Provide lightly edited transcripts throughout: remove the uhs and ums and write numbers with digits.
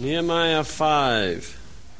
Nehemiah 5.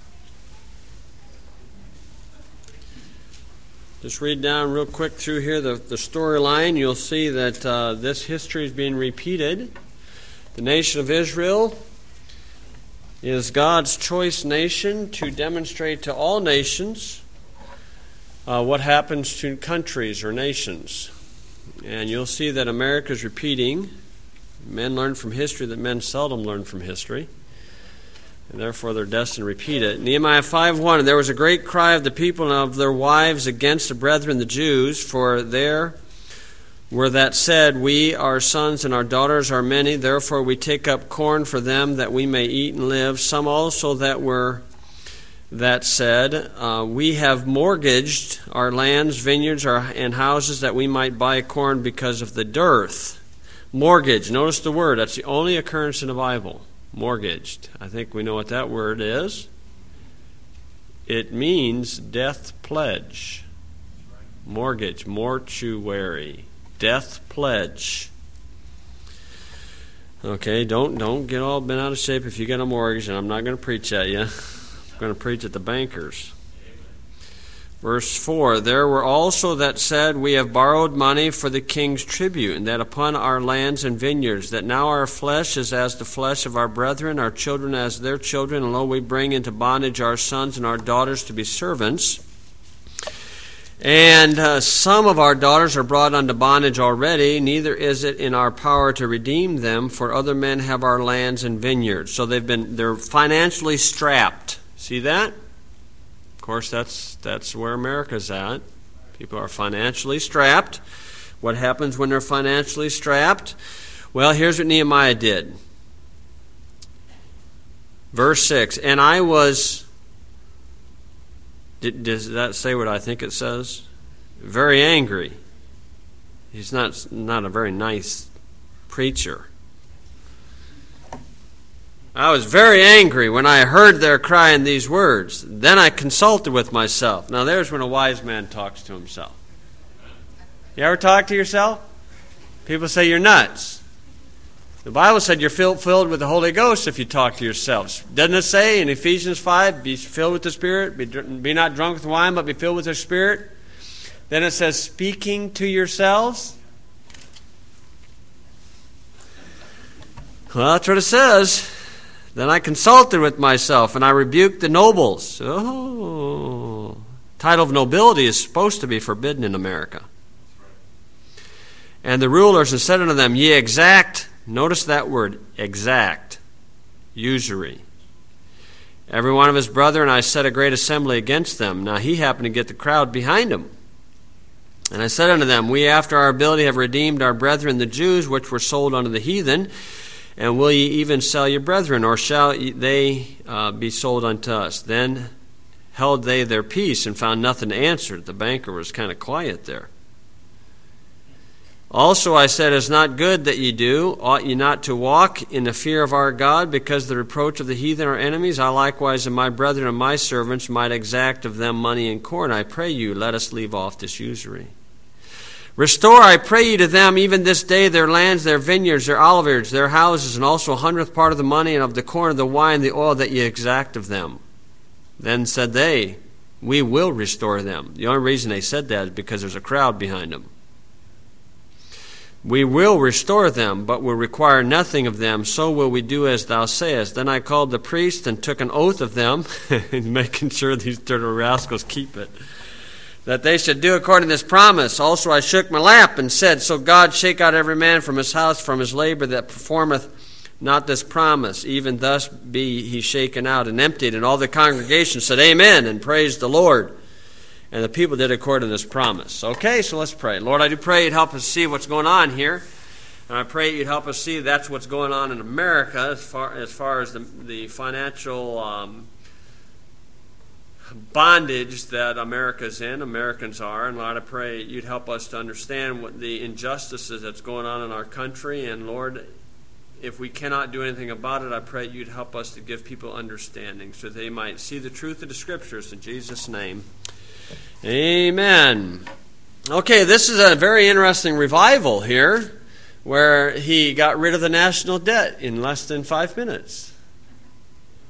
Just read down real quick through here the storyline. You'll see that this history is being repeated. The nation of Israel is God's choice nation to demonstrate to all nations what happens to countries or nations. And you'll see that America is repeating. Men learn from history that men seldom learn from history, and therefore they're destined to repeat it. Nehemiah 5:1, and there was a great cry of the people and of their wives against the brethren the Jews, for there were that said, we, our sons and our daughters are many, therefore we take up corn for them that we may eat and live. Some also that said, we have mortgaged our lands, vineyards, and houses that we might buy corn because of the dearth. Mortgage, notice the word, that's the only occurrence in the Bible. Mortgaged. I think we know what that word is. It means death pledge. Mortgage, mortuary. Death pledge. Okay, don't get all bent out of shape if you get a mortgage, and I'm not going to preach at you. I'm going to preach at the bankers. Verse 4, there were also that said, we have borrowed money for the king's tribute, and that upon our lands and vineyards, that now our flesh is as the flesh of our brethren, our children as their children, and lo, we bring into bondage our sons and our daughters to be servants. And some of our daughters are brought unto bondage already, neither is it in our power to redeem them, for other men have our lands and vineyards. So they're financially strapped. See that? Of course, that's where America's at. People are financially strapped. What happens when they're financially strapped? Well, here's what Nehemiah did. Verse 6, and I was... Does that say what I think it says? Very angry. He's not a very nice preacher. I was very angry when I heard their crying these words. Then I consulted with myself. Now there's when a wise man talks to himself. You ever talk to yourself? People say you're nuts. The Bible said you're filled with the Holy Ghost if you talk to yourselves. Doesn't it say in Ephesians 5, be filled with the Spirit, be not drunk with wine, but be filled with the Spirit? Then it says, speaking to yourselves. Well, that's what it says. Then I consulted with myself, and I rebuked the nobles. Oh, title of nobility is supposed to be forbidden in America. And the rulers, and said unto them, ye exact, notice that word, exact, usury. Every one of his brethren, I set a great assembly against them. Now he happened to get the crowd behind him. And I said unto them, we after our ability have redeemed our brethren the Jews, which were sold unto the heathen. And will ye even sell your brethren, or shall they be sold unto us? Then held they their peace and found nothing to answer. The banker was kind of quiet there. Also I said, it is not good that ye do. Ought ye not to walk in the fear of our God, because the reproach of the heathen are enemies? I likewise and my brethren and my servants might exact of them money and corn. I pray you, let us leave off this usury. Restore, I pray you, to them even this day their lands, their vineyards, their oliveyards, their houses, and also 100th part of the money, and of the corn, the wine, the oil that ye exact of them. Then said they, we will restore them. The only reason they said that is because there's a crowd behind them. We will restore them, but will require nothing of them. So will we do as thou sayest. Then I called the priest and took an oath of them, making sure these dirty rascals keep it, that they should do according to this promise. Also I shook my lap and said, so God shake out every man from his house, from his labor, that performeth not this promise. Even thus be he shaken out and emptied. And all the congregation said, amen, and praised the Lord. And the people did according to this promise. Okay, so let's pray. Lord, I do pray you'd help us see what's going on here. And I pray you'd help us see that's what's going on in America as far as the financial bondage that America's in, Americans are. And Lord, I pray you'd help us to understand what the injustices that's going on in our country. And Lord, if we cannot do anything about it, I pray you'd help us to give people understanding so they might see the truth of the Scriptures. In Jesus' name, amen. Okay, this is a very interesting revival here where he got rid of the national debt in less than 5 minutes.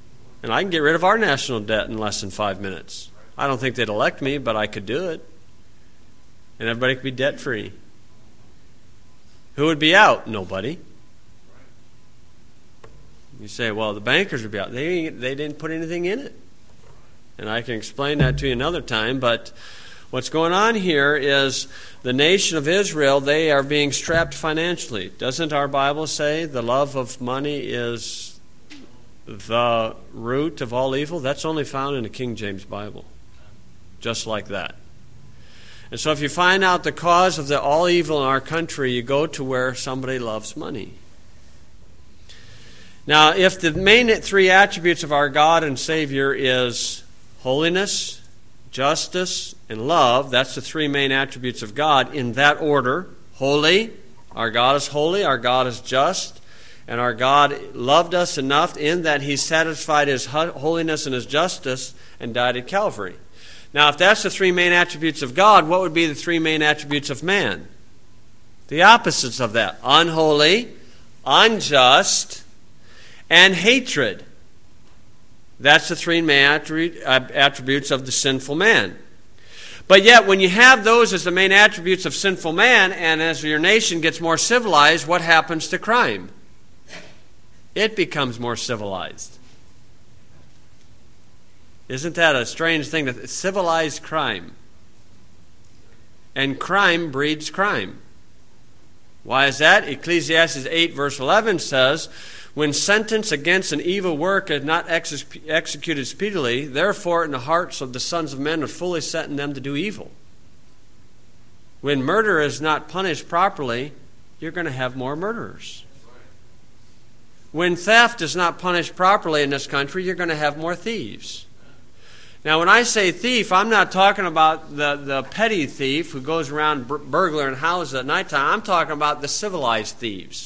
And I can get rid of our national debt in less than 5 minutes. I don't think they'd elect me, but I could do it. And everybody could be debt-free. Who would be out? Nobody. You say, well, the bankers would be out. They didn't put anything in it. And I can explain that to you another time, but what's going on here is the nation of Israel, they are being strapped financially. Doesn't our Bible say the love of money is the root of all evil? That's only found in the King James Bible. Just like that. And so if you find out the cause of all evil in our country, you go to where somebody loves money. Now, if the main three attributes of our God and Savior is holiness, justice, and love, that's the three main attributes of God in that order. Holy, our God is holy, our God is just, and our God loved us enough in that He satisfied His holiness and His justice and died at Calvary. Now, if that's the three main attributes of God, what would be the three main attributes of man? The opposites of that. Unholy, unjust, and hatred. That's the three main attributes of the sinful man. But yet, when you have those as the main attributes of sinful man, and as your nation gets more civilized, what happens to crime? It becomes more civilized. Isn't that a strange thing? That civilized crime. And crime breeds crime. Why is that? Ecclesiastes 8 verse 11 says, when sentence against an evil work is not executed speedily, therefore in the hearts of the sons of men are fully set in them to do evil. When murder is not punished properly, you're going to have more murderers. When theft is not punished properly in this country, you're going to have more thieves. Now, when I say thief, I'm not talking about the petty thief who goes around burglaring houses at nighttime. I'm talking about the civilized thieves.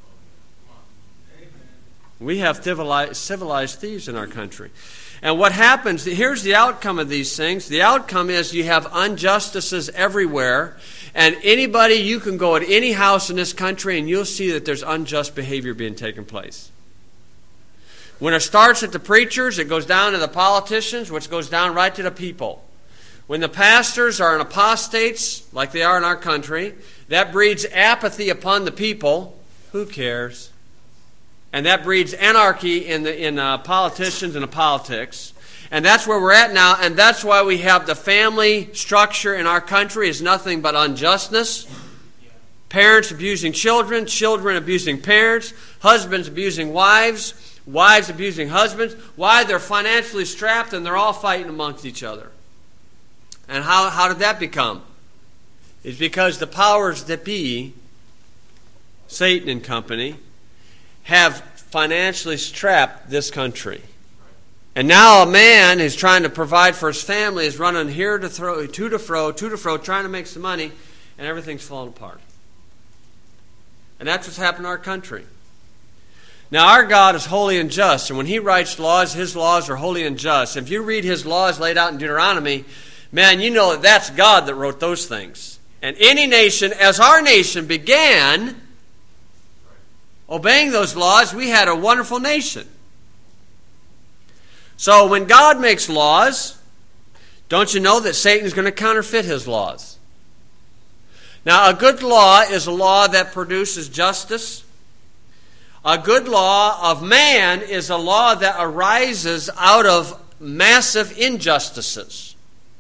We have civilized thieves in our country. And what happens, here's the outcome of these things. The outcome is you have injustices everywhere, and anybody, you can go at any house in this country and you'll see that there's unjust behavior being taken place. When it starts at the preachers, it goes down to the politicians, which goes down right to the people. When the pastors are apostates, like they are in our country, that breeds apathy upon the people. Who cares? And that breeds anarchy in politicians and the politics. And that's where we're at now, and that's why we have the family structure in our country is nothing but unjustness. Parents abusing children, children abusing parents, husbands abusing wives, wives abusing husbands. Why? They're financially strapped and they're all fighting amongst each other. And how did that become? It's because the powers that be, Satan and company, have financially strapped this country. And now a man who's trying to provide for his family is running here to to fro, trying to make some money, and everything's falling apart. And that's what's happened in our country. Now, our God is holy and just, and when He writes laws, His laws are holy and just. If you read His laws laid out in Deuteronomy, man, you know that that's God that wrote those things. And any nation, as our nation began obeying those laws, we had a wonderful nation. So when God makes laws, don't you know that Satan is going to counterfeit His laws? Now, a good law is a law that produces justice. A good law of man is a law that arises out of massive injustices.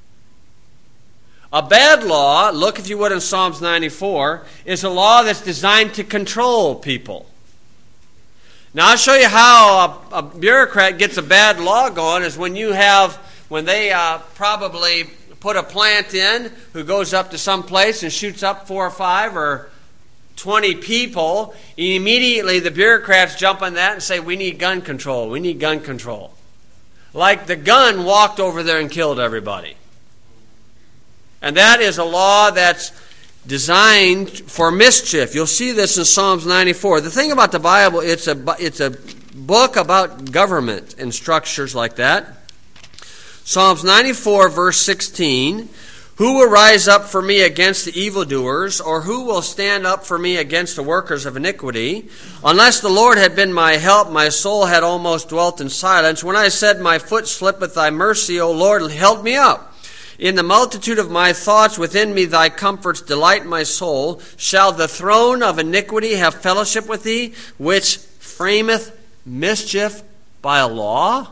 A bad law, look if you would in Psalms 94, is a law that's designed to control people. Now I'll show you how a bureaucrat gets a bad law going is when they probably put a plant in who goes up to some place and shoots up 4 or 5 or 20 people, immediately the bureaucrats jump on that and say, we need gun control, we need gun control. Like the gun walked over there and killed everybody. And that is a law that's designed for mischief. You'll see this in Psalms 94. The thing about the Bible, it's a book about government and structures like that. Psalms 94 verse 16, Who will rise up for me against the evildoers, or who will stand up for me against the workers of iniquity? Unless the Lord had been my help, my soul had almost dwelt in silence. When I said, my foot slippeth, thy mercy, O Lord, held me up. In the multitude of my thoughts within me thy comforts delight my soul. Shall the throne of iniquity have fellowship with thee, which frameth mischief by a law?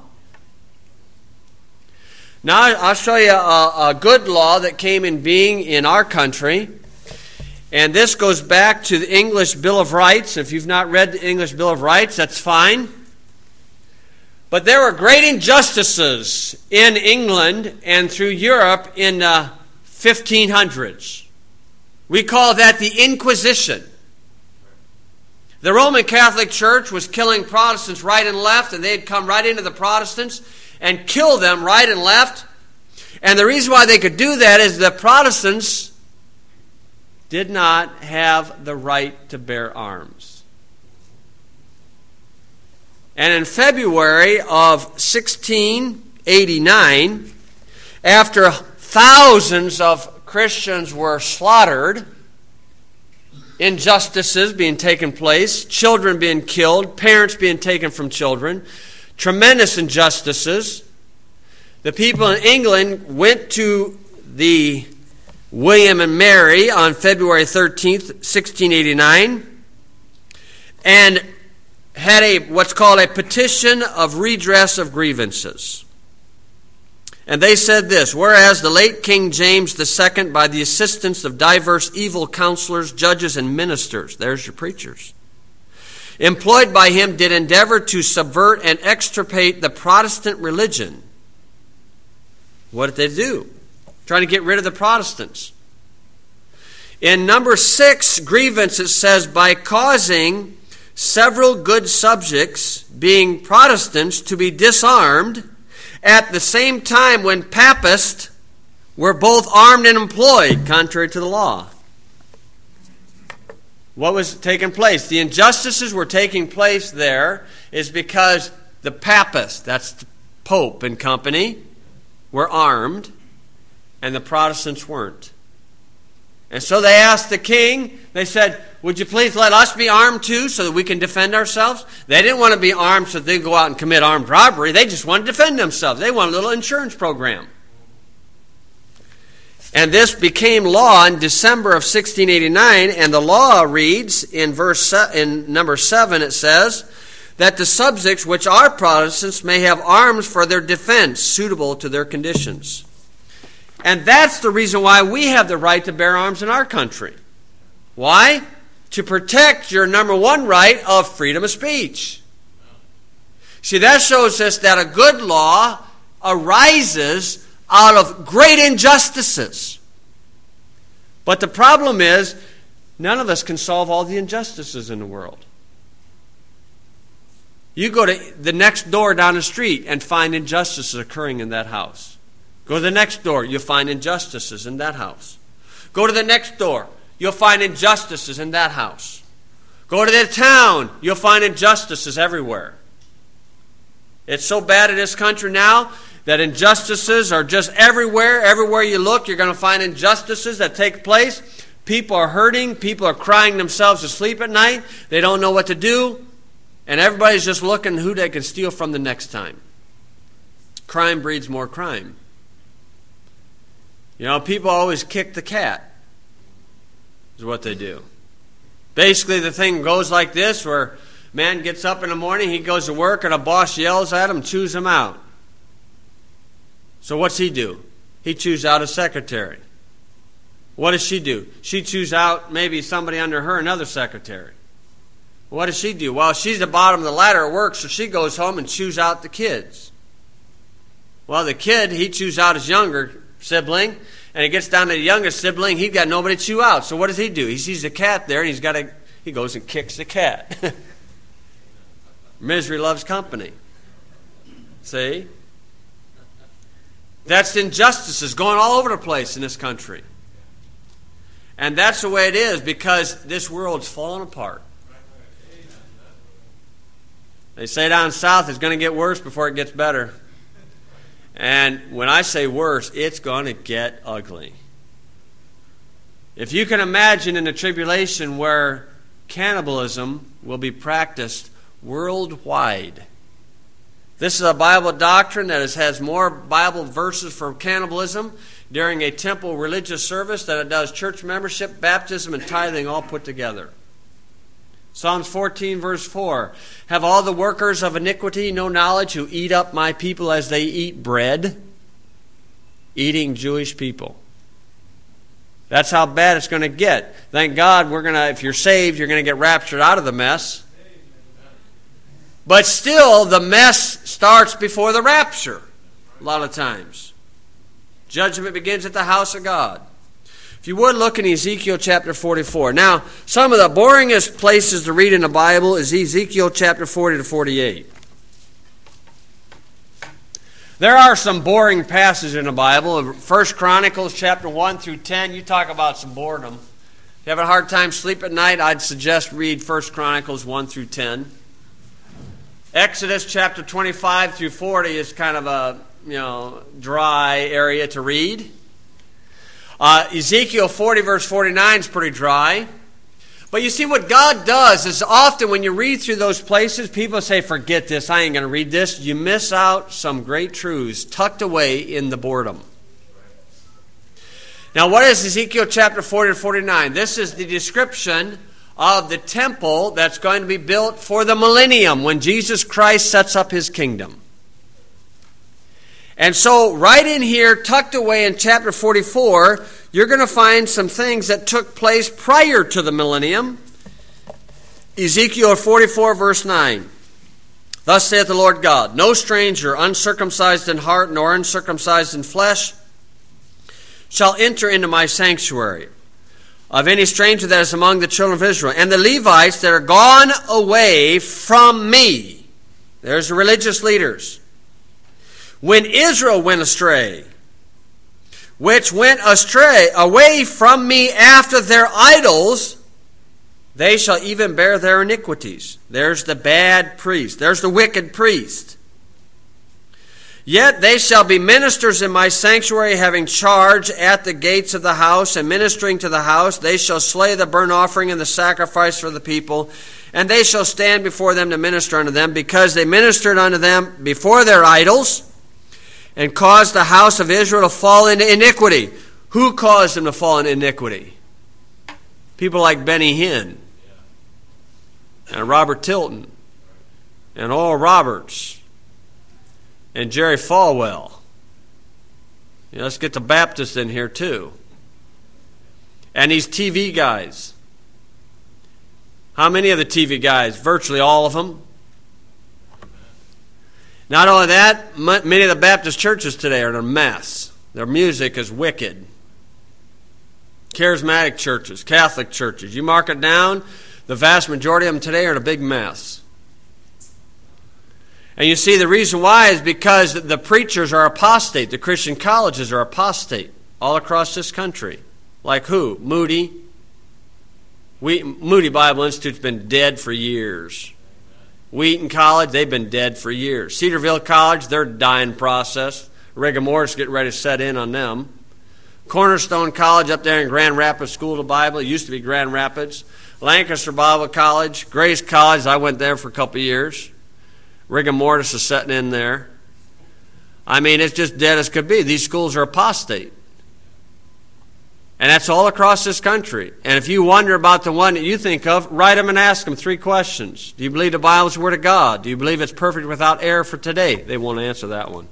Now, I'll show you a good law that came in being in our country. And this goes back to the English Bill of Rights. If you've not read the English Bill of Rights, that's fine. But there were great injustices in England and through Europe in the 1500s. We call that the Inquisition. The Roman Catholic Church was killing Protestants right and left, and they'd come right into the Protestants and kill them right and left. And the reason why they could do that is the Protestants did not have the right to bear arms. And in February of 1689, after thousands of Christians were slaughtered, injustices being taken place, children being killed, parents being taken from children, tremendous injustices. The people in England went to the William and Mary on February 13th, 1689, and had what's called a petition of redress of grievances. And they said this: whereas the late King James II, by the assistance of diverse evil counselors, judges, and ministers, there's your preachers, employed by him, did endeavor to subvert and extirpate the Protestant religion. What did they do? Trying to get rid of the Protestants. In number 6 grievance, it says, by causing several good subjects, being Protestants, to be disarmed, at the same time when Papists were both armed and employed, contrary to the law. What was taking place? The injustices were taking place there is because the Papists, that's the Pope and company, were armed, and the Protestants weren't. And so they asked the king, they said, would you please let us be armed too so that we can defend ourselves? They didn't want to be armed so they could go out and commit armed robbery. They just wanted to defend themselves. They wanted a little insurance program. And this became law in December of 1689, and the law reads in number 7, it says, that the subjects which are Protestants may have arms for their defense suitable to their conditions. And that's the reason why we have the right to bear arms in our country. Why? To protect your number 1 right of freedom of speech. See, that shows us that a good law arises out of great injustices. But the problem is, none of us can solve all the injustices in the world. You go to the next door down the street and find injustices occurring in that house. Go to the next door, you'll find injustices in that house. Go to the next door, you'll find injustices in that house. Go to the town, you'll find injustices everywhere. It's so bad in this country now that injustices are just everywhere. Everywhere you look, you're going to find injustices that take place. People are hurting. People are crying themselves to sleep at night. They don't know what to do. And everybody's just looking who they can steal from the next time. Crime breeds more crime. You know, people always kick the cat, is what they do. Basically, the thing goes like this, where a man gets up in the morning, he goes to work, and a boss yells at him, chews him out. So what's he do? He chews out a secretary. What does she do? She chews out maybe somebody under her, another secretary. What does she do? Well, she's the bottom of the ladder at work, so she goes home and chews out the kids. Well, the kid, he chews out his younger sibling, and he gets down to the youngest sibling, he's got nobody to chew out. So what does he do? He sees the cat there, and he goes and kicks the cat. Misery loves company. See? That's injustices going all over the place in this country. And that's the way it is because this world's falling apart. They say down south it's going to get worse before it gets better. And when I say worse, it's going to get ugly. If you can imagine in the tribulation where cannibalism will be practiced worldwide. This is a Bible doctrine that has more Bible verses for cannibalism during a temple religious service than it does church membership, baptism, and tithing all put together. Psalms 14 verse 4. Have all the workers of iniquity no knowledge who eat up my people as they eat bread? Eating Jewish people. That's how bad it's going to get. Thank God if you're saved, you're going to get raptured out of the mess. But still, the mess starts before the rapture, a lot of times. Judgment begins at the house of God. If you would, look in Ezekiel chapter 44. Now, some of the boringest places to read in the Bible is Ezekiel chapter 40 to 48. There are some boring passages in the Bible. 1 Chronicles chapter 1 through 10, you talk about some boredom. If you have a hard time sleep at night, I'd suggest read 1 Chronicles 1 through 10. Exodus chapter 25 through 40 is kind of a dry area to read. Ezekiel 40 verse 49 is pretty dry. But you see, what God does is often when you read through those places, people say, forget this, I ain't going to read this. You miss out some great truths tucked away in the boredom. Now, what is Ezekiel chapter 40 to 49? This is the description of the temple that's going to be built for the millennium when Jesus Christ sets up his kingdom. And so right in here, tucked away in chapter 44, you're going to find some things that took place prior to the millennium. Ezekiel 44 verse 9. Thus saith the Lord God, no stranger, uncircumcised in heart nor uncircumcised in flesh, shall enter into my sanctuary, of any stranger that is among the children of Israel. And the Levites that are gone away from me, there's the religious leaders, when Israel went astray, which went astray away from me after their idols, they shall even bear their iniquities. There's the bad priest. There's the wicked priest. Yet they shall be ministers in my sanctuary, having charge at the gates of the house, and ministering to the house. They shall slay the burnt offering and the sacrifice for the people, and they shall stand before them to minister unto them, because they ministered unto them before their idols, and caused the house of Israel to fall into iniquity. Who caused them to fall into iniquity? People like Benny Hinn, and Robert Tilton, and Oral Roberts, and Jerry Falwell. Let's get the Baptists in here too. And these TV guys. How many of the TV guys? Virtually all of them. Not only that, many of the Baptist churches today are in a mess. Their music is wicked. Charismatic churches, Catholic churches. You mark it down, the vast majority of them today are in a big mess. And you see, the reason why is because the preachers are apostate. The Christian colleges are apostate all across this country. Like who? Moody. Moody Bible Institute's been dead for years. Wheaton College, they've been dead for years. Cedarville College, their dying process. Rigor Mortis getting ready to set in on them. Cornerstone College up there in Grand Rapids School of the Bible. It used to be Grand Rapids. Lancaster Bible College. Grace College, I went there for a couple of years. Rigor Mortis is setting in there. I mean, it's just dead as could be. These schools are apostate. And that's all across this country. And if you wonder about the one that you think of, write them and ask them 3 questions. Do you believe the Bible is the Word of God? Do you believe it's perfect without error for today? They won't answer that one.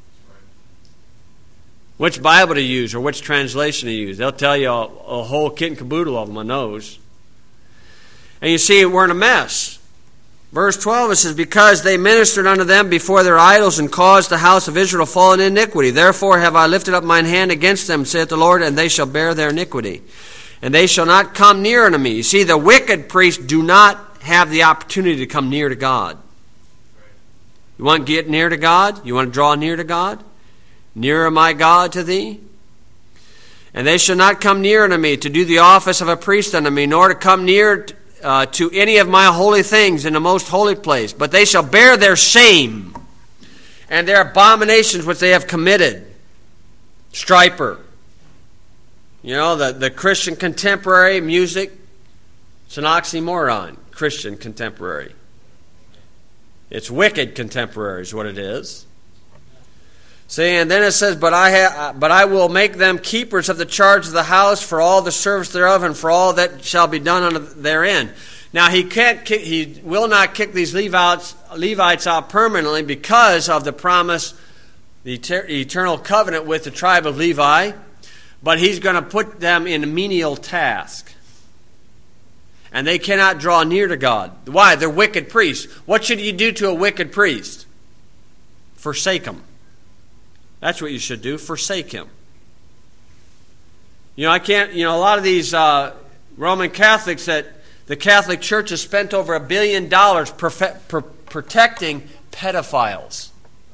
Which Bible to use or which translation to use? They'll tell you a whole kit and caboodle of them on those. And you see, we're in a mess. Verse 12, it says, because they ministered unto them before their idols, and caused the house of Israel to fall in iniquity. Therefore have I lifted up mine hand against them, saith the Lord, and they shall bear their iniquity. And they shall not come near unto me. You see, the wicked priests do not have the opportunity to come near to God. You want to get near to God? You want to draw near to God? Nearer my God to thee? And they shall not come near unto me to do the office of a priest unto me, nor to come near to any of my holy things in the most holy place. But they shall bear their shame and their abominations which they have committed. Striper. You know, the Christian contemporary music, it's an oxymoron, Christian contemporary. It's wicked contemporary is what it is. See, and then it says, but I will make them keepers of the charge of the house for all the service thereof and for all that shall be done therein. Now he will not kick these Levites out permanently because of the promise, the eternal covenant with the tribe of Levi, but he's going to put them in a menial task. And they cannot draw near to God. Why? They're wicked priests. What should you do to a wicked priest? Forsake him. That's what you should do. Forsake him. You know, a lot of these Roman Catholics that the Catholic Church has spent over $1 billion protecting pedophiles.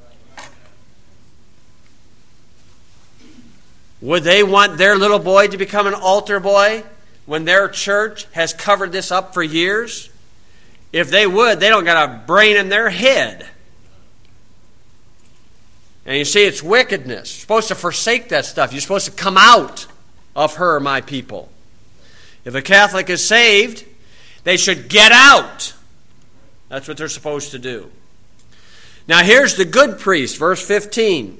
Would they want their little boy to become an altar boy when their church has covered this up for years? If they would, they don't got a brain in their head. And you see, it's wickedness. You're supposed to forsake that stuff. You're supposed to come out of her, my people. If a Catholic is saved, they should get out. That's what they're supposed to do. Now here's the good priest, verse 15.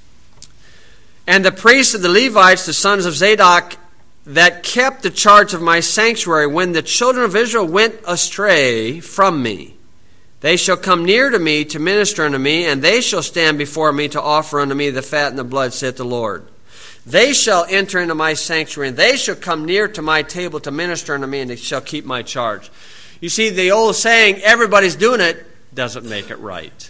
And the priests of the Levites, the sons of Zadok, that kept the charge of my sanctuary, when the children of Israel went astray from me, they shall come near to me to minister unto me, and they shall stand before me to offer unto me the fat and the blood, saith the Lord. They shall enter into my sanctuary, and they shall come near to my table to minister unto me, and they shall keep my charge. You see, the old saying, everybody's doing it, doesn't make it right.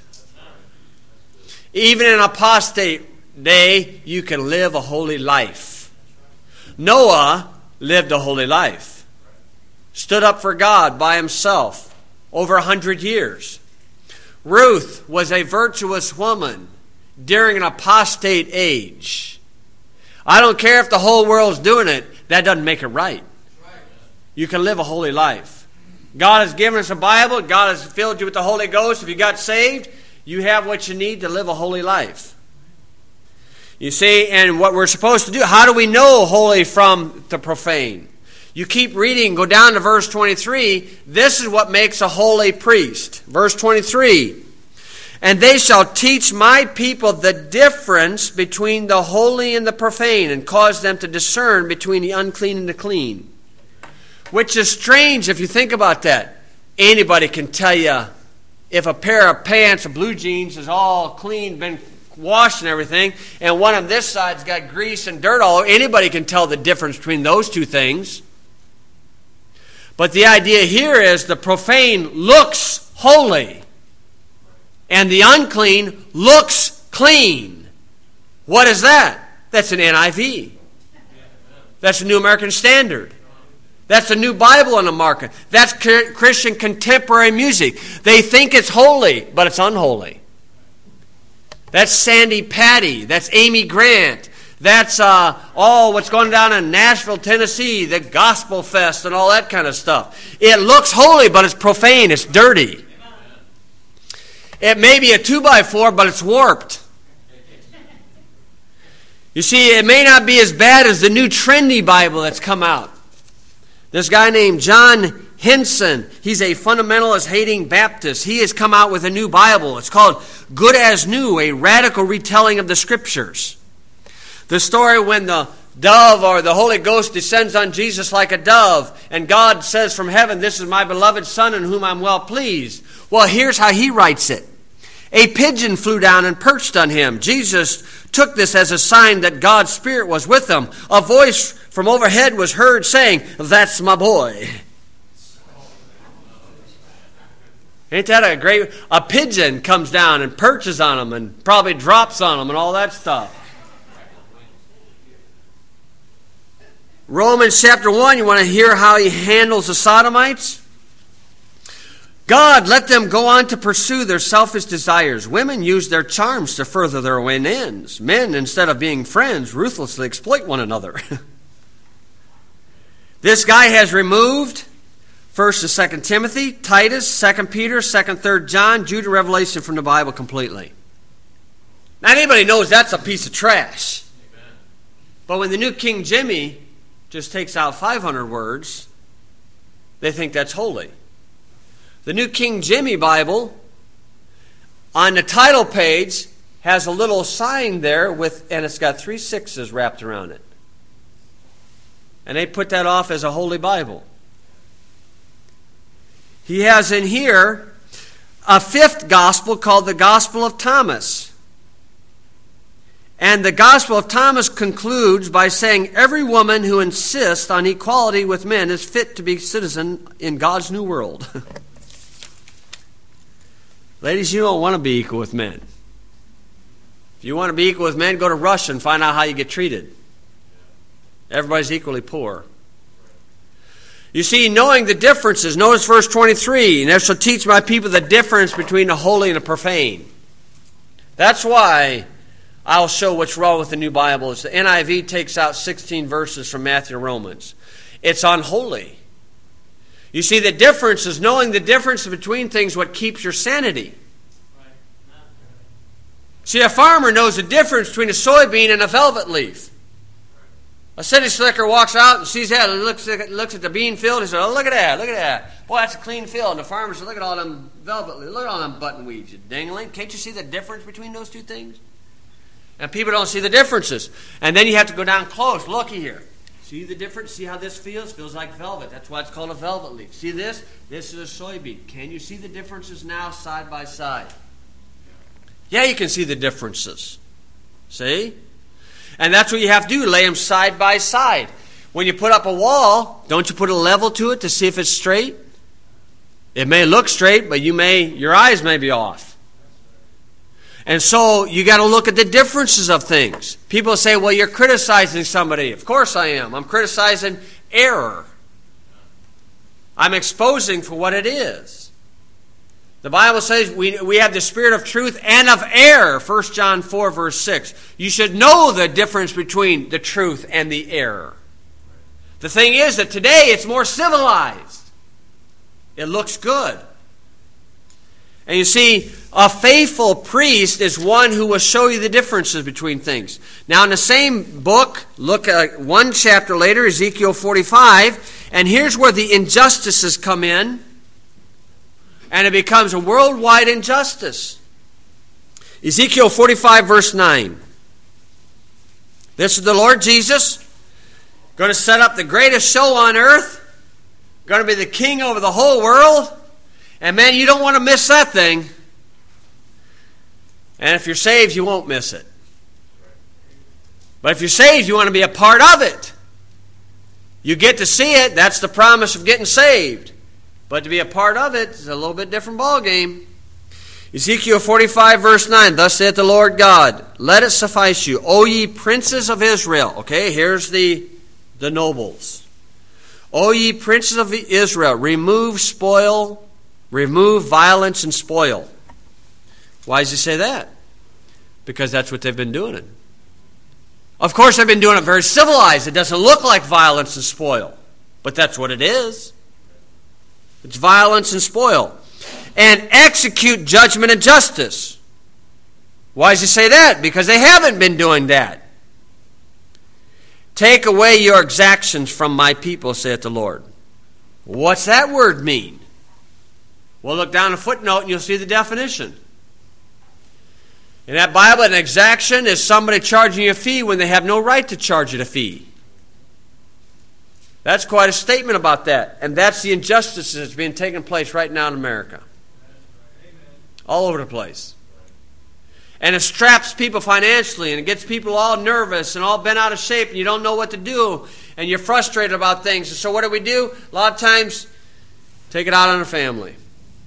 Even in apostate day, you can live a holy life. Noah lived a holy life. Stood up for God by himself over 100 years. Ruth was a virtuous woman during an apostate age. I don't care if the whole world's doing it, that doesn't make it right. You can live a holy life. God has given us a Bible. God has filled you with the Holy Ghost. If you got saved, you have what you need to live a holy life. You see, and what we're supposed to do, how do we know holy from the profane? You keep reading, go down to verse 23. This is what makes a holy priest. Verse 23. And they shall teach my people the difference between the holy and the profane, and cause them to discern between the unclean and the clean. Which is strange if you think about that. Anybody can tell you if a pair of pants, of blue jeans, is all clean, been washed and everything, and one on this side's got grease and dirt all over. Anybody can tell the difference between those two things. But the idea here is the profane looks holy, and the unclean looks clean. What is that? That's an NIV. That's a New American Standard. That's a new Bible on the market. That's Christian contemporary music. They think it's holy, but it's unholy. That's Sandy Patty. That's Amy Grant. That's all what's going down in Nashville, Tennessee, the Gospel Fest and all that kind of stuff. It looks holy, but it's profane. It's dirty. It may be a 2x4, but it's warped. You see, it may not be as bad as the new trendy Bible that's come out. This guy named John Henson, he's a fundamentalist hating Baptist. He has come out with a new Bible. It's called Good as New, a radical retelling of the Scriptures. The story when the dove or the Holy Ghost descends on Jesus like a dove, and God says from heaven, "This is my beloved Son in whom I'm well pleased." Well, here's how he writes it. A pigeon flew down and perched on him. Jesus took this as a sign that God's Spirit was with him. A voice from overhead was heard saying, "That's my boy." Ain't that a great... A pigeon comes down and perches on him and probably drops on him and all that stuff. Romans chapter 1, you want to hear how he handles the Sodomites? God, let them go on to pursue their selfish desires. Women use their charms to further their own ends. Men, instead of being friends, ruthlessly exploit one another. This guy has removed 1st and 2nd Timothy, Titus, 2nd Peter, 2nd, 3rd John, Jude, and Revelation from the Bible completely. Now anybody knows that's a piece of trash. But when the New King Jimmy just takes out 500 words, they think that's holy. The New King James Bible, on the title page, has a little sign there and it's got 3 6s wrapped around it. And they put that off as a holy Bible. He has in here a 5th gospel called the Gospel of Thomas. And the Gospel of Thomas concludes by saying, every woman who insists on equality with men is fit to be citizen in God's new world. Ladies, you don't want to be equal with men. If you want to be equal with men, go to Russia and find out how you get treated. Everybody's equally poor. You see, knowing the differences, notice verse 23, and I shall teach my people the difference between the holy and the profane. That's why I'll show what's wrong with the New Bible. The NIV takes out 16 verses from Matthew and Romans. It's unholy. You see, the difference is knowing the difference between things, what keeps your sanity. See, a farmer knows the difference between a soybean and a velvet leaf. A city slicker walks out and sees that, and looks at the bean field, and says, oh, look at that. Boy, that's a clean field. And the farmer says, look at all them velvet leaves, look at all them button weeds, you dangling. Can't you see the difference between those two things? And people don't see the differences. And then you have to go down close. Looky here. See the difference? See how this feels? Feels like velvet. That's why it's called a velvet leaf. See this? This is a soybean. Can you see the differences now side by side? Yeah, you can see the differences. See? And that's what you have to do, lay them side by side. When you put up a wall, don't you put a level to it to see if it's straight? It may look straight, but your eyes may be off. And so you got to look at the differences of things. People say, well, you're criticizing somebody. Of course I am. I'm criticizing error. I'm exposing for what it is. The Bible says we have the spirit of truth and of error. 1 John 4, verse 6. You should know the difference between the truth and the error. The thing is that today it's more civilized. It looks good. And you see, a faithful priest is one who will show you the differences between things. Now in the same book, look at one chapter later, Ezekiel 45, and here's where the injustices come in. And it becomes a worldwide injustice. Ezekiel 45, verse 9. This is the Lord Jesus, going to set up the greatest show on earth, going to be the king over the whole world. And man, you don't want to miss that thing. And if you're saved, you won't miss it. But if you're saved, you want to be a part of it. You get to see it. That's the promise of getting saved. But to be a part of it is a little bit different ballgame. Ezekiel 45, verse 9. Thus saith the Lord God, let it suffice you, O ye princes of Israel. Okay, here's the nobles. O ye princes of Israel, remove violence and spoil. Why does he say that? Because that's what they've been doing. Of course, they've been doing it very civilized. It doesn't look like violence and spoil. But that's what it is. It's violence and spoil. And execute judgment and justice. Why does he say that? Because they haven't been doing that. Take away your exactions from my people, saith the Lord. What's that word mean? Well, look down a footnote and you'll see the definition. In that Bible, an exaction is somebody charging you a fee when they have no right to charge you a fee. That's quite a statement about that. And that's the injustice that's being taking place right now in America. All over the place. And it straps people financially, and it gets people all nervous and all bent out of shape, and you don't know what to do, and you're frustrated about things. And so what do? A lot of times, take it out on the family.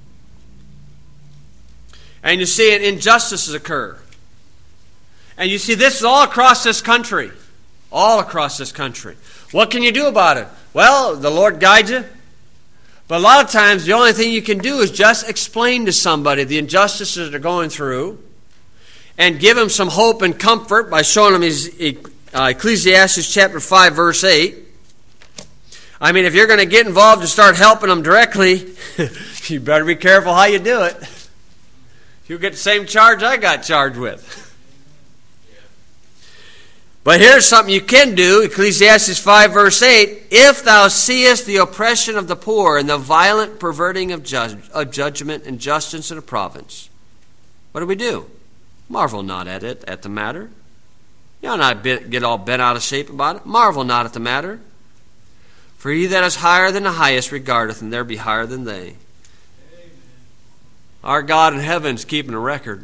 And you see injustices occur. And you see this is all across this country. All across this country. What can you do about it? Well, the Lord guides you. But a lot of times, the only thing you can do is just explain to somebody the injustices they're going through and give them some hope and comfort by showing them Ecclesiastes chapter 5, verse 8. I mean, if you're going to get involved and start helping them directly, you better be careful how you do it. You'll get the same charge I got charged with. But here's something you can do. Ecclesiastes 5 verse 8. If thou seest the oppression of the poor and the violent perverting of judgment and justice in a province, what do? Marvel not at it, at the matter. You ought not get all bent out of shape about it. Marvel not at the matter. For he that is higher than the highest regardeth, and there be higher than they. Amen. Our God in heaven is keeping a record.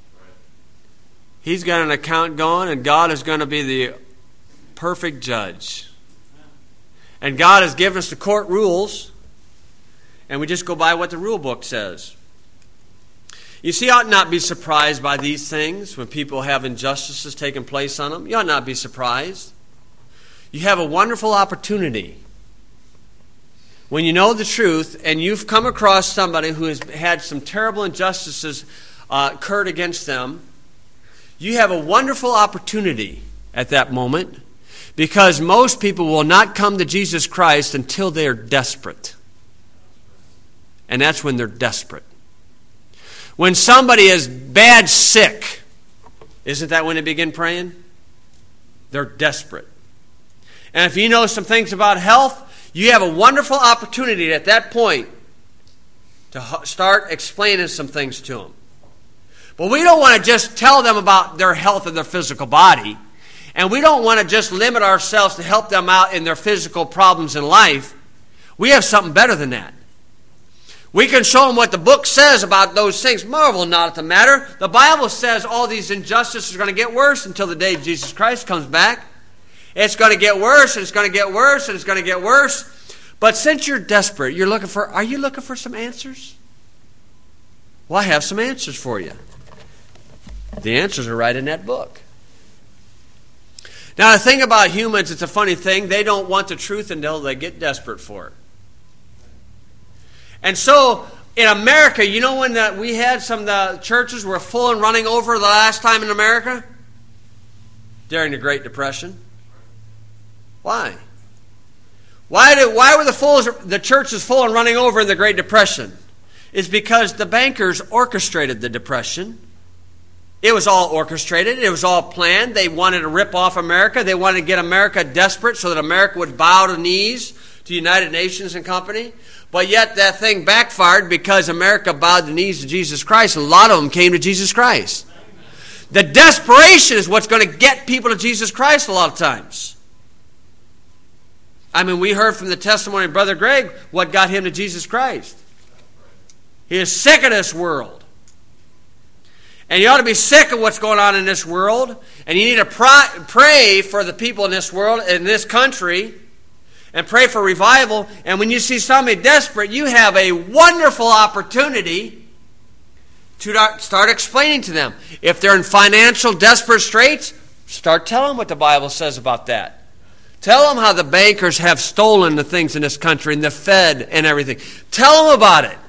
He's got an account going, and God is going to be the perfect judge. And God has given us the court rules, and we just go by what the rule book says. You see, you ought not be surprised by these things when people have injustices taking place on them. You ought not be surprised. You have a wonderful opportunity. When you know the truth and you've come across somebody who has had some terrible injustices occurred against them, you have a wonderful opportunity at that moment, because most people will not come to Jesus Christ until they are desperate. And that's when they're desperate. When somebody is bad sick, isn't that when they begin praying? They're desperate. And if you know some things about health, you have a wonderful opportunity at that point to start explaining some things to them. But we don't want to just tell them about their health and their physical body. And we don't want to just limit ourselves to help them out in their physical problems in life. We have something better than that. We can show them what the book says about those things. Marvel not at the matter. The Bible says all these injustices are going to get worse until the day Jesus Christ comes back. It's going to get worse, and it's going to get worse, and it's going to get worse. But since you're desperate, are you looking for some answers? Well, I have some answers for you. The answers are right in that book. Now, the thing about humans, it's a funny thing. They don't want the truth until they get desperate for it. And so, in America, you know when we had some of the churches were full and running over the last time in America? During the Great Depression. Why? Why were the churches full and running over in the Great Depression? It's because the bankers orchestrated the Depression. It was all orchestrated. It was all planned. They wanted to rip off America. They wanted to get America desperate so that America would bow the knees to the United Nations and company. But yet that thing backfired because America bowed the knees to Jesus Christ, and a lot of them came to Jesus Christ. The desperation is what's going to get people to Jesus Christ a lot of times. I mean, we heard from the testimony of Brother Greg what got him to Jesus Christ. He is sick of this world. And you ought to be sick of what's going on in this world. And you need to pray for the people in this world, in this country, and pray for revival. And when you see somebody desperate, you have a wonderful opportunity to start explaining to them. If they're in financial desperate straits, start telling them what the Bible says about that. Tell them how the bankers have stolen the things in this country, and the Fed and everything. Tell them about it.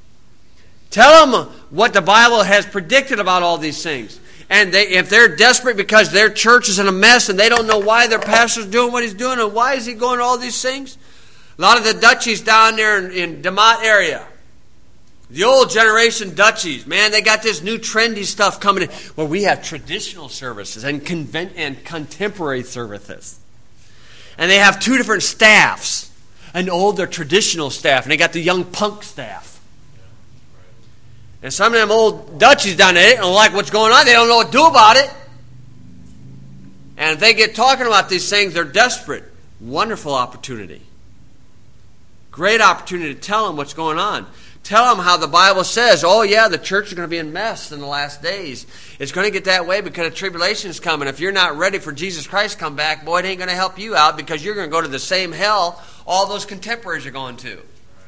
Tell them what the Bible has predicted about all these things. And if they're desperate because their church is in a mess and they don't know why their pastor's doing what he's doing and why is he going to all these things. A lot of the duchies down there in DeMotte area, the old generation duchies, man, they got this new trendy stuff coming in where we have traditional services and contemporary services. And they have two different staffs. Their traditional staff, and they got the young punk staff. And some of them old duchies down there, they don't like what's going on. They don't know what to do about it. And if they get talking about these things, they're desperate. Wonderful opportunity. Great opportunity to tell them what's going on. Tell them how the Bible says, oh yeah, the church is going to be in mess in the last days. It's going to get that way because the tribulation is coming. If you're not ready for Jesus Christ to come back, boy, it ain't going to help you out because you're going to go to the same hell all those contemporaries are going to.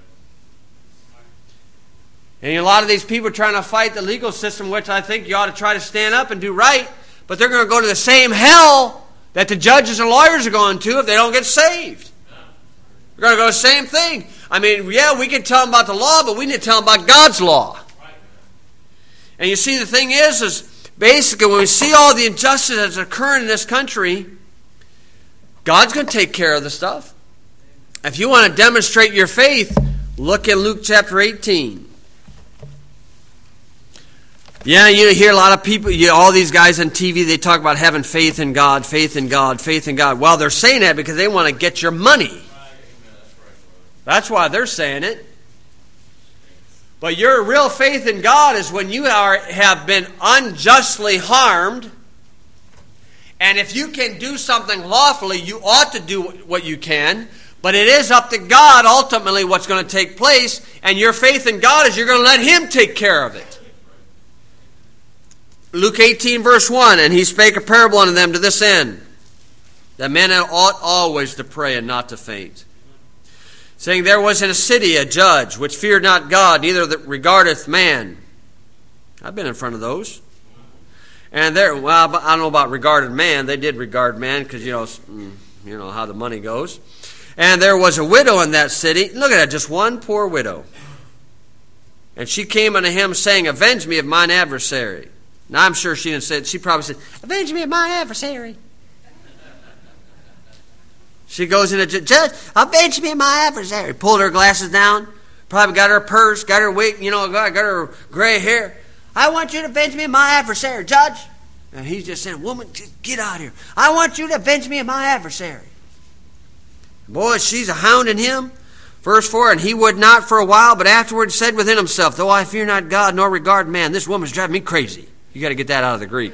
And a lot of these people are trying to fight the legal system, which I think you ought to try to stand up and do right, but they're going to go to the same hell that the judges and lawyers are going to if they don't get saved. They're going to go the same thing. I mean, yeah, we can tell them about the law, but we need to tell them about God's law. And you see, the thing is basically when we see all the injustice that's occurring in this country, God's going to take care of the stuff. If you want to demonstrate your faith, look at Luke chapter 18. Yeah, you hear a lot of people, all these guys on TV, they talk about having faith in God, faith in God, faith in God. Well, they're saying that because they want to get your money. That's why they're saying it. But your real faith in God is when you have been unjustly harmed, and if you can do something lawfully, you ought to do what you can. But it is up to God ultimately what's going to take place, and your faith in God is you're going to let Him take care of it. Luke 18, verse 1, and He spake a parable unto them to this end, that men ought always to pray and not to faint. Saying, there was in a city a judge, which feared not God, neither regardeth man. I've been in front of those. And there, well, I don't know about regarded man. They did regard man, because you know how the money goes. And there was a widow in that city. Look at that, just one poor widow. And she came unto him, saying, avenge me of mine adversary. Now, I'm sure she didn't say it. She probably said, avenge me of my adversary. She goes in a judge, avenge me of my adversary. Pulled her glasses down. Probably got her purse, got her wig, got her gray hair. I want you to avenge me of my adversary, judge. And he's just saying, woman, just get out of here. I want you to avenge me of my adversary. Boy, she's a hounding him. Verse 4, and he would not for a while, but afterwards said within himself, though I fear not God, nor regard man, this woman's driving me crazy. You got to get that out of the Greek.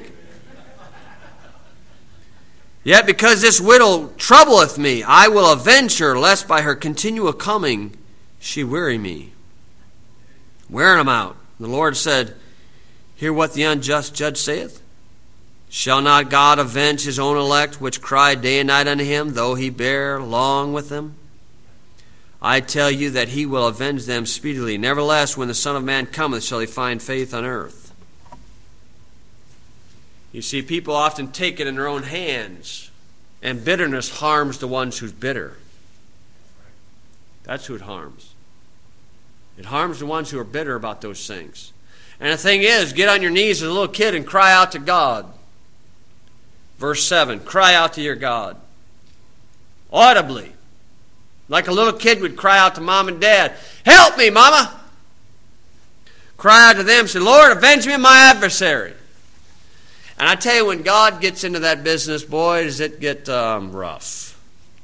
Yet because this widow troubleth me, I will avenge her, lest by her continual coming she weary me. Wearing them out. The Lord said, hear what the unjust judge saith. Shall not God avenge his own elect, which cry day and night unto him, though he bear long with them? I tell you that he will avenge them speedily. Nevertheless, when the Son of Man cometh, shall he find faith on earth? You see, people often take it in their own hands, and bitterness harms the ones who's bitter. That's who it harms. It harms the ones who are bitter about those things. And the thing is, get on your knees as a little kid and cry out to God. Verse 7, cry out to your God. Audibly. Like a little kid would cry out to mom and dad, help me, mama. Cry out to them, say, Lord, avenge me of my adversary. And I tell you, when God gets into that business, boy, does it get rough.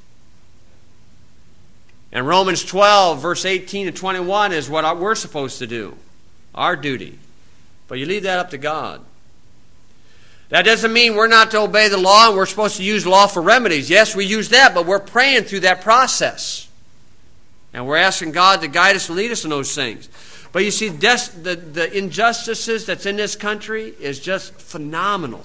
And Romans 12, verse 18 to 21 is what we're supposed to do. Our duty. But you leave that up to God. That doesn't mean we're not to obey the law and we're supposed to use law for remedies. Yes, we use that, but we're praying through that process. And we're asking God to guide us and lead us in those things. But you see, the injustices that's in this country is just phenomenal.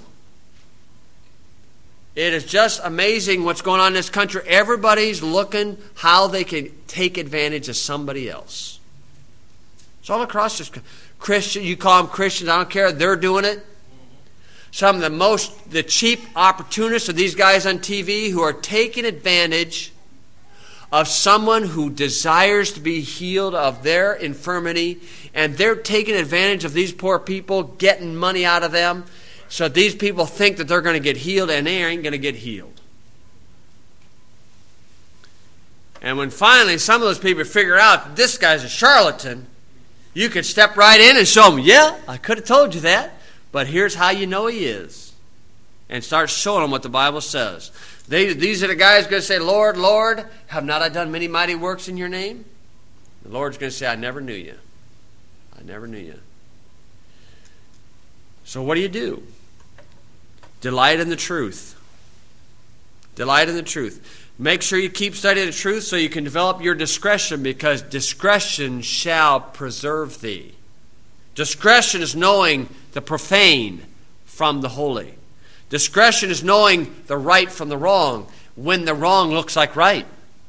It is just amazing what's going on in this country. Everybody's looking how they can take advantage of somebody else. It's all across this country. Christian, you call them Christians, I don't care. They're doing it. Some of the cheap opportunists are these guys on TV who are taking advantage of someone who desires to be healed of their infirmity, and they're taking advantage of these poor people, getting money out of them, so these people think that they're going to get healed, and they ain't going to get healed. And when finally some of those people figure out this guy's a charlatan, you could step right in and show them, yeah, I could have told you that, but here's how you know he is. And start showing them what the Bible says. These are the guys going to say, Lord, Lord, have not I done many mighty works in your name? The Lord's going to say, I never knew you. I never knew you. So what do? Delight in the truth. Delight in the truth. Make sure you keep studying the truth so you can develop your discretion, because discretion shall preserve thee. Discretion is knowing the profane from the holy. Discretion is knowing the right from the wrong when the wrong looks like right.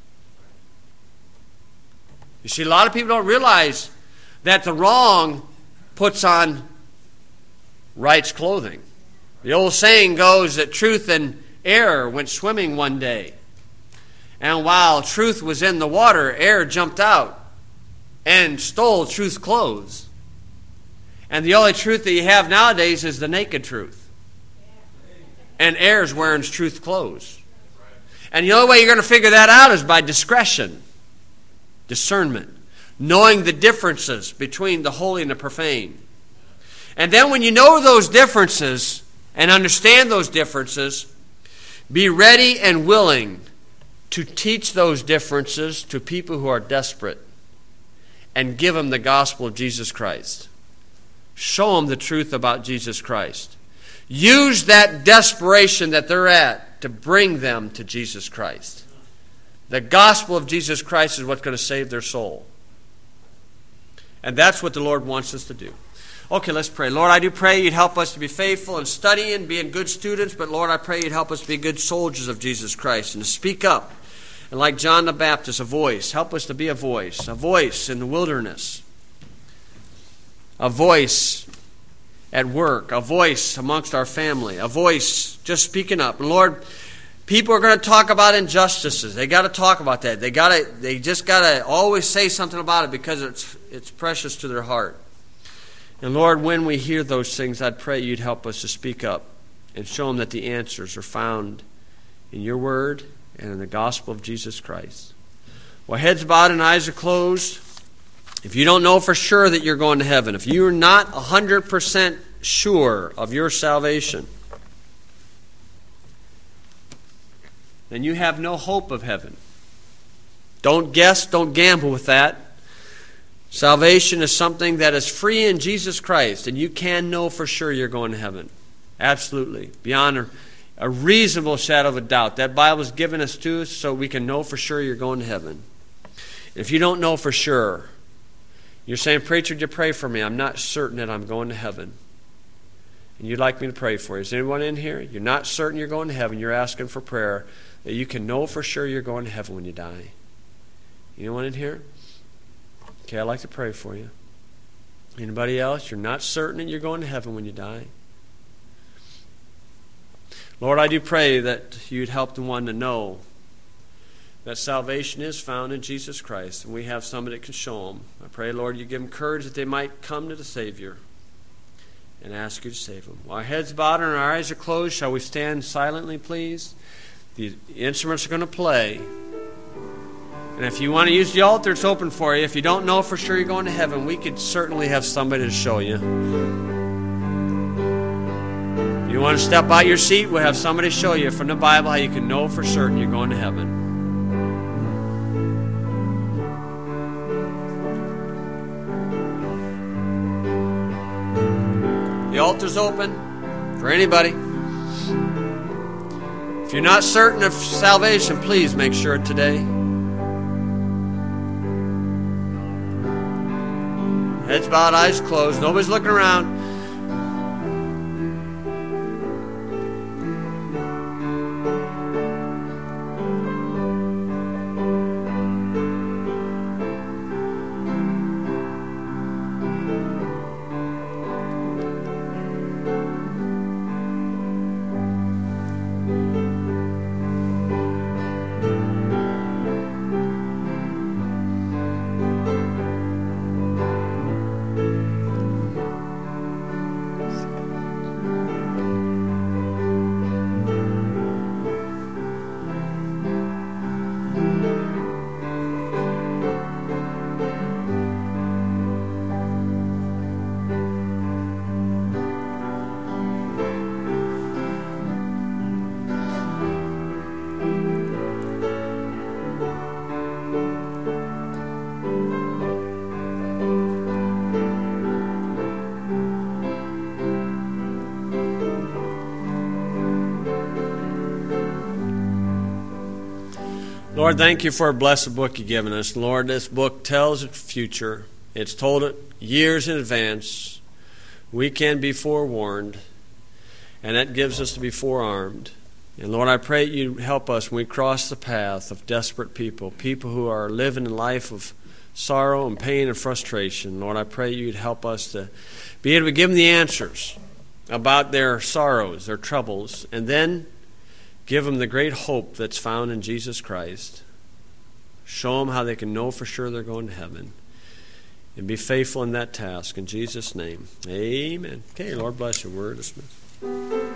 You see, a lot of people don't realize that the wrong puts on right's clothing. The old saying goes that truth and error went swimming one day. And while truth was in the water, error jumped out and stole truth's clothes. And the only truth that you have nowadays is the naked truth. And error's wearing truth clothes. And the only way you're going to figure that out is by discretion, discernment, knowing the differences between the holy and the profane. And then when you know those differences and understand those differences, be ready and willing to teach those differences to people who are desperate and give them the gospel of Jesus Christ. Show them the truth about Jesus Christ. Use that desperation that they're at to bring them to Jesus Christ. The gospel of Jesus Christ is what's going to save their soul. And that's what the Lord wants us to do. Okay, let's pray. Lord, I do pray you'd help us to be faithful in studying, being good students, but Lord, I pray you'd help us to be good soldiers of Jesus Christ and to speak up. And like John the Baptist, a voice. Help us to be a voice in the wilderness, a voice at work, a voice amongst our family, a voice just speaking up. And Lord, people are going to talk about injustices. They got to talk about that. They just got to always say something about it because it's precious to their heart. And Lord, when we hear those things, I'd pray you'd help us to speak up and show them that the answers are found in your word and in the gospel of Jesus Christ. While heads bowed and eyes are closed, if you don't know for sure that you're going to heaven, if you're not 100% sure of your salvation, then you have no hope of heaven. Don't guess, don't gamble with that. Salvation is something that is free in Jesus Christ, and you can know for sure you're going to heaven. Absolutely. Beyond a reasonable shadow of a doubt. That Bible is given us to us so we can know for sure you're going to heaven. If you don't know for sure, you're saying, preacher, would you pray for me? I'm not certain that I'm going to heaven. And you'd like me to pray for you. Is anyone in here? You're not certain you're going to heaven. You're asking for prayer that you can know for sure you're going to heaven when you die. Anyone in here? Okay, I'd like to pray for you. Anybody else? You're not certain that you're going to heaven when you die. Lord, I do pray that you'd help the one to know that salvation is found in Jesus Christ, and we have somebody that can show them. I pray, Lord, you give them courage that they might come to the Savior and ask you to save them. While our heads bowed and our eyes are closed, shall we stand silently, please? The instruments are going to play. And if you want to use the altar, it's open for you. If you don't know for sure you're going to heaven, we could certainly have somebody to show you. If you want to step out your seat, we'll have somebody show you from the Bible how you can know for certain you're going to heaven. The altar's open for anybody. If you're not certain of salvation, please make sure today. Heads bowed, eyes closed. Nobody's looking around. Lord, thank you for a blessed book you've given us. Lord, this book tells its future. It's told it years in advance. We can be forewarned, and that gives us to be forearmed. And Lord, I pray you help us when we cross the path of desperate people, people who are living a life of sorrow and pain and frustration. Lord, I pray you'd help us to be able to give them the answers about their sorrows, their troubles, and then give them the great hope that's found in Jesus Christ. Show them how they can know for sure they're going to heaven. And be faithful in that task. In Jesus' name, amen. Okay, Lord bless your word. Dismissed.